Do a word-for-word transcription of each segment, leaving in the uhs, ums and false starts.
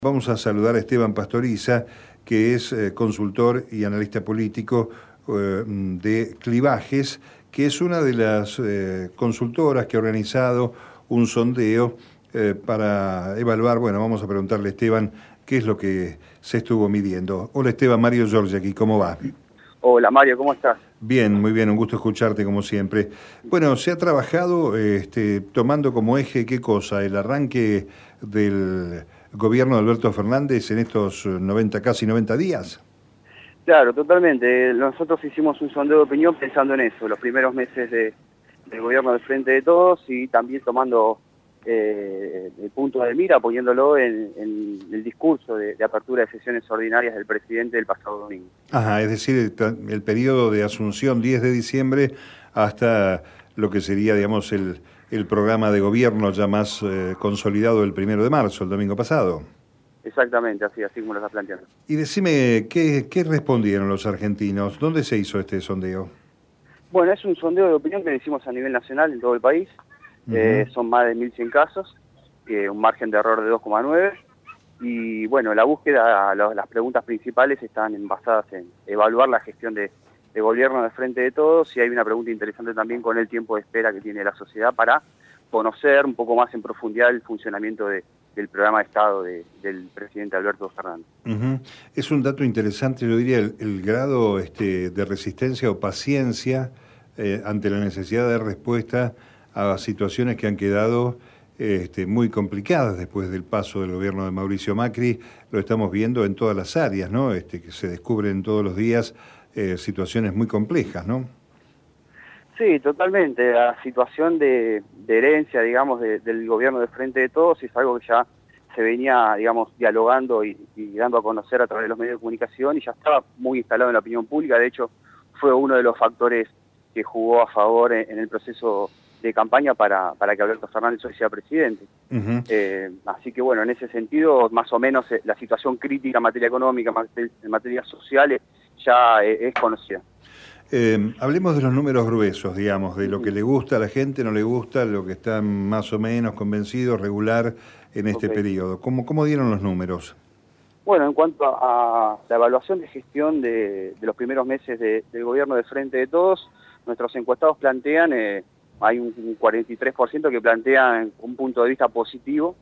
Vamos a saludar a Esteban Pastoriza, que es eh, consultor y analista político eh, de Clivajes, que es una de las eh, consultoras que ha organizado un sondeo eh, para evaluar, bueno, vamos a preguntarle a Esteban qué es lo que se estuvo midiendo. Hola Esteban, Mario Giorgi aquí, ¿cómo va? Hola Mario, ¿cómo estás? Bien, muy bien, un gusto escucharte como siempre. Bueno, se ha trabajado este, tomando como eje, ¿qué cosa? El arranque del gobierno de Alberto Fernández en estos noventa, casi noventa días. Claro, totalmente. Nosotros hicimos un sondeo de opinión pensando en eso, los primeros meses de, del gobierno del Frente de Todos y también tomando eh, el punto de mira, poniéndolo en, en el discurso de, de apertura de sesiones ordinarias del presidente el pasado domingo. Ajá, es decir, el, el periodo de asunción diez de diciembre hasta lo que sería, digamos, el, el programa de gobierno ya más eh, consolidado el primero de marzo, el domingo pasado. Exactamente, así, así como lo estás planteando. Y decime, ¿qué, qué respondieron los argentinos? ¿Dónde se hizo este sondeo? Bueno, es un sondeo de opinión que le hicimos a nivel nacional en todo el país. Uh-huh. eh, son más de mil cien casos, eh, un margen de error de dos coma nueve. Y bueno, la búsqueda, las preguntas principales están basadas en evaluar la gestión de, de gobierno de Frente de Todos, y hay una pregunta interesante también con el tiempo de espera que tiene la sociedad para conocer un poco más en profundidad el funcionamiento de, del programa de Estado de, del presidente Alberto Fernández. Uh-huh. Es un dato interesante, yo diría, el, el grado este, de resistencia o paciencia eh, ante la necesidad de respuesta a situaciones que han quedado Este, muy complicadas después del paso del gobierno de Mauricio Macri. Lo estamos viendo en todas las áreas, ¿no? Este, que se descubren todos los días eh, situaciones muy complejas, ¿no? Sí, totalmente. La situación de, de herencia, digamos, de, del gobierno de Frente de Todos es algo que ya se venía, digamos, dialogando y, y dando a conocer a través de los medios de comunicación, y ya estaba muy instalado en la opinión pública. De hecho, fue uno de los factores que jugó a favor en, en el proceso de campaña para, para que Alberto Fernández hoy sea presidente. Uh-huh. eh, así que bueno, en ese sentido, más o menos eh, la situación crítica en materia económica, en materia sociales, ya eh, es conocida. Eh, hablemos de los números gruesos, digamos, de lo que le gusta a la gente, no le gusta, lo que están más o menos convencidos, regular en este okay. periodo. ¿Cómo, ¿Cómo dieron los números? Bueno, en cuanto a, a la evaluación de gestión de, de los primeros meses de, del gobierno de Frente de Todos, nuestros encuestados plantean... Eh, hay un cuarenta y tres por ciento que plantean un punto de vista positivo,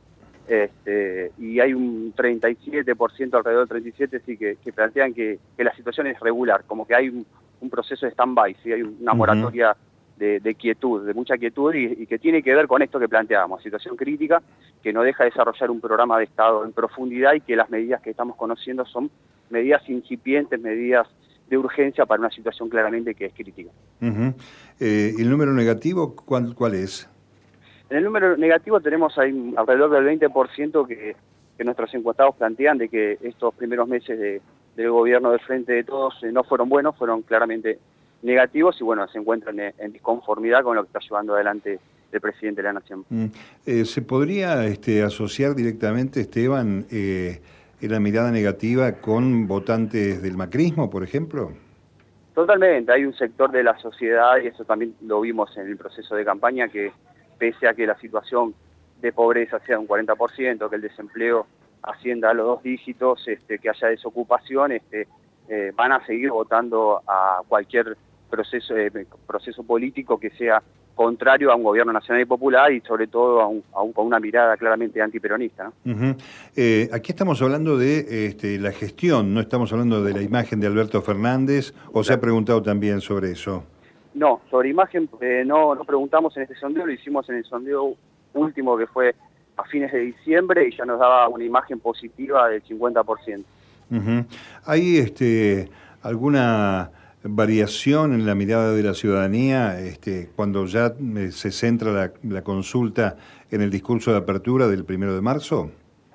este, y hay un treinta y siete por ciento, alrededor del treinta y siete por ciento, sí, que, que plantean que, que la situación es regular, como que hay un, un proceso de stand-by, ¿sí? Hay una moratoria uh-huh. de, de quietud, de mucha quietud, y, y que tiene que ver con esto que planteábamos, situación crítica, que no deja de desarrollar un programa de Estado en profundidad, y que las medidas que estamos conociendo son medidas incipientes, medidas de urgencia para una situación claramente que es crítica. Uh-huh. eh, ¿El número negativo cuál, cuál es? En el número negativo tenemos ahí alrededor del veinte por ciento que, que nuestros encuestados plantean de que estos primeros meses de, del gobierno del Frente de Todos eh, no fueron buenos, fueron claramente negativos, y bueno, se encuentran en, en disconformidad con lo que está llevando adelante el presidente de la Nación. Uh-huh. eh, ¿Se podría este, asociar directamente, Esteban, eh, en la mirada negativa con votantes del macrismo, por ejemplo? Totalmente, hay un sector de la sociedad, y eso también lo vimos en el proceso de campaña, que pese a que la situación de pobreza sea un cuarenta por ciento, que el desempleo ascienda a los dos dígitos, este, que haya desocupación, este, eh, van a seguir votando a cualquier proceso, eh, proceso político que sea contrario a un gobierno nacional y popular, y sobre todo a un, a un, con una mirada claramente antiperonista, ¿no? Uh-huh. eh, aquí estamos hablando de este, la gestión, no estamos hablando de la imagen de Alberto Fernández, ¿o claro. se ha preguntado también sobre eso? No, sobre imagen eh, no, no preguntamos en este sondeo, lo hicimos en el sondeo último que fue a fines de diciembre, y ya nos daba una imagen positiva del cincuenta por ciento. Uh-huh. ¿Hay este, alguna variación en la mirada de la ciudadanía este, cuando ya se centra la, la consulta en el discurso de apertura del primero de marzo?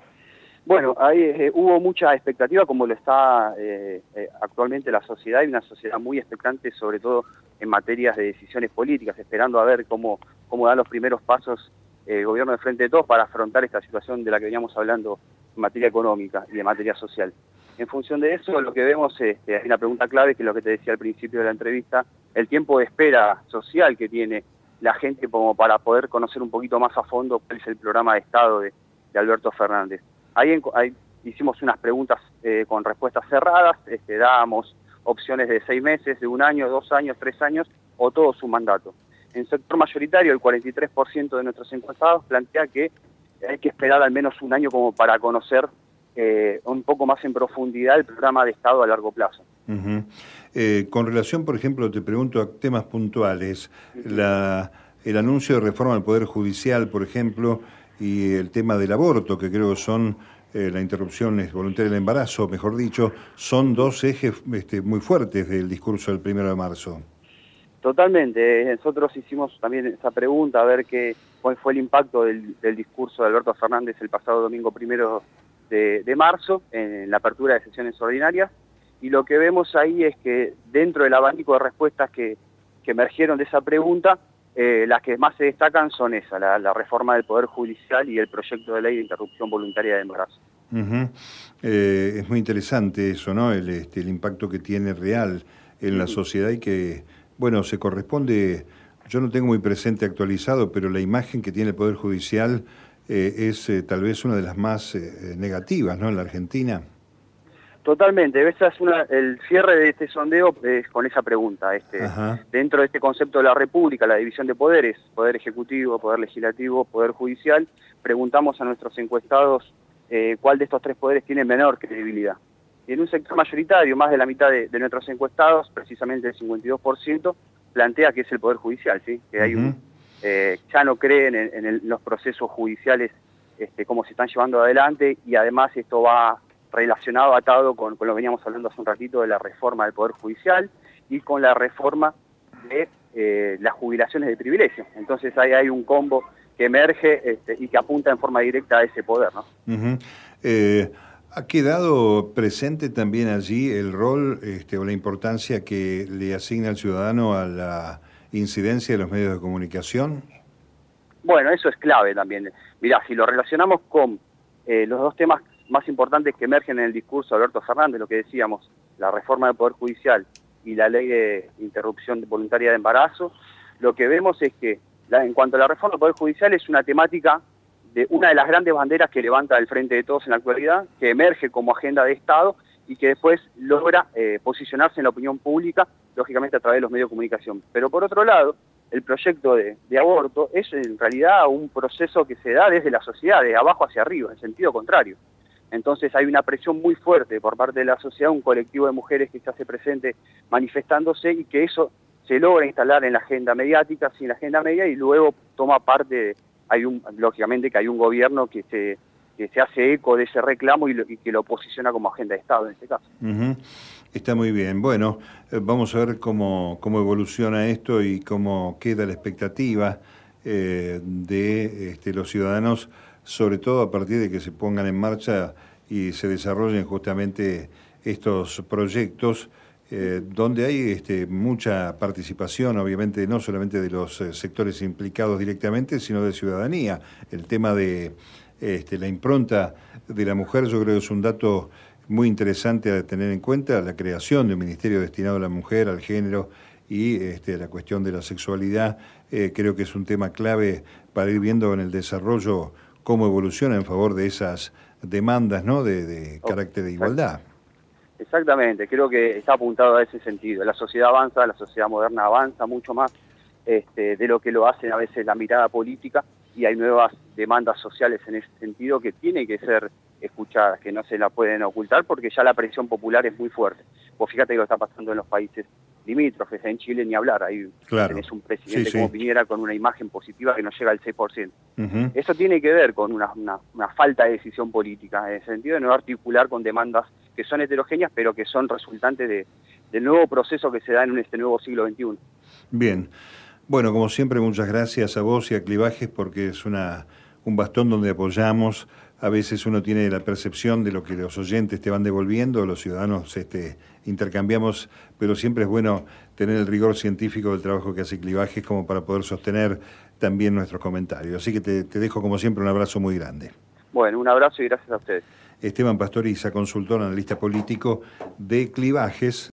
Bueno, ahí eh, hubo mucha expectativa, como lo está eh, eh, actualmente la sociedad. Hay una sociedad muy expectante, sobre todo en materias de decisiones políticas, esperando a ver cómo, cómo dan los primeros pasos el eh, gobierno de Frente de Todos para afrontar esta situación de la que veníamos hablando en materia económica y en materia social. En función de eso, lo que vemos es, eh, hay una pregunta clave, que es lo que te decía al principio de la entrevista, el tiempo de espera social que tiene la gente como para poder conocer un poquito más a fondo cuál es el programa de Estado de, de Alberto Fernández. Hay, hay hicimos unas preguntas eh, con respuestas cerradas, este, dábamos opciones de seis meses, de un año, dos años, tres años, o todo su mandato. En el sector mayoritario, el cuarenta y tres por ciento de nuestros encuestados plantea que hay que esperar al menos un año como para conocer eh, un poco más en profundidad el programa de Estado a largo plazo. Uh-huh. eh, con relación, por ejemplo, te pregunto a temas puntuales, uh-huh. la, el anuncio de reforma del Poder Judicial, por ejemplo, y el tema del aborto, que creo que son eh, la interrupción voluntaria del embarazo, mejor dicho, son dos ejes este, muy fuertes del discurso del primero de marzo. Totalmente. Nosotros hicimos también esa pregunta, a ver qué, cuál fue el impacto del, del discurso de Alberto Fernández el pasado domingo primero de, de marzo, en la apertura de sesiones ordinarias, y lo que vemos ahí es que dentro del abanico de respuestas que, que emergieron de esa pregunta, eh, las que más se destacan son esa, la, la reforma del Poder Judicial y el proyecto de ley de interrupción voluntaria de embarazo. Uh-huh. eh, es muy interesante eso, ¿no? El, este, el impacto que tiene real en uh-huh. la sociedad y que, bueno, se corresponde, yo no tengo muy presente actualizado, pero la imagen que tiene el Poder Judicial eh, es eh, tal vez una de las más eh, negativas, ¿no?, en la Argentina. Totalmente, esa es una, el cierre de este sondeo es con esa pregunta. Este, dentro de este concepto de la República, la división de poderes, Poder Ejecutivo, Poder Legislativo, Poder Judicial, preguntamos a nuestros encuestados eh, cuál de estos tres poderes tiene menor credibilidad. Y en un sector mayoritario, más de la mitad de, de nuestros encuestados, precisamente el cincuenta y dos por ciento, plantea que es el Poder Judicial, ¿sí? Que hay un, eh, ya no creen en, en el, los procesos judiciales, este, cómo se están llevando adelante, y además esto va relacionado, atado con, con lo que veníamos hablando hace un ratito de la reforma del Poder Judicial y con la reforma de eh, las jubilaciones de privilegio. Entonces ahí hay un combo que emerge este, y que apunta en forma directa a ese poder, ¿no? Uh-huh. eh... ¿Ha quedado presente también allí el rol este, o la importancia que le asigna el ciudadano a la incidencia de los medios de comunicación? Bueno, eso es clave también. Mirá, si lo relacionamos con eh, los dos temas más importantes que emergen en el discurso de Alberto Fernández, lo que decíamos, la reforma del Poder Judicial y la ley de interrupción voluntaria de embarazo, lo que vemos es que la, en cuanto a la reforma del Poder Judicial es una temática de una de las grandes banderas que levanta el Frente de Todos en la actualidad, que emerge como agenda de Estado y que después logra eh, posicionarse en la opinión pública, lógicamente a través de los medios de comunicación. Pero por otro lado, el proyecto de, de aborto es en realidad un proceso que se da desde la sociedad, de abajo hacia arriba, en sentido contrario. Entonces hay una presión muy fuerte por parte de la sociedad, un colectivo de mujeres que se hace presente manifestándose y que eso se logra instalar en la agenda mediática, sí, en la agenda media, y luego toma parte de... Hay un, lógicamente que hay un gobierno que se, que se hace eco de ese reclamo y, lo, y que lo posiciona como agenda de Estado en este caso. Uh-huh. Está muy bien. Bueno, eh, vamos a ver cómo, cómo evoluciona esto y cómo queda la expectativa eh, de este, los ciudadanos, sobre todo a partir de que se pongan en marcha y se desarrollen justamente estos proyectos, Eh, donde hay este, mucha participación, obviamente, no solamente de los eh, sectores implicados directamente, sino de ciudadanía. El tema de este, la impronta de la mujer, yo creo que es un dato muy interesante a tener en cuenta, la creación de un ministerio destinado a la mujer, al género y este, la cuestión de la sexualidad. Eh, creo que es un tema clave para ir viendo en el desarrollo cómo evoluciona en favor de esas demandas, ¿no?, de, de carácter de igualdad. Exactamente, creo que está apuntado a ese sentido. La sociedad avanza, la sociedad moderna avanza mucho más este, de lo que lo hace a veces la mirada política, y hay nuevas demandas sociales en ese sentido que tienen que ser escuchadas, que no se la pueden ocultar porque ya la presión popular es muy fuerte. Vos fíjate que lo está pasando en los países limítrofes, en Chile ni hablar, ahí claro. Tenés un presidente sí, como sí. Piñera con una imagen positiva que no llega al seis por ciento. Uh-huh. Eso tiene que ver con una, una, una falta de decisión política, en el sentido de no articular con demandas que son heterogéneas, pero que son resultantes de, del nuevo proceso que se da en este nuevo siglo veintiuno. Bien. Bueno, como siempre, muchas gracias a vos y a Clivages, porque es una, un bastón donde apoyamos. A veces uno tiene la percepción de lo que los oyentes te van devolviendo, los ciudadanos este, intercambiamos, pero siempre es bueno tener el rigor científico del trabajo que hace Clivages como para poder sostener también nuestros comentarios. Así que te, te dejo, como siempre, un abrazo muy grande. Bueno, un abrazo y gracias a ustedes. Esteban Pastoriza, consultor, analista político de Clivages.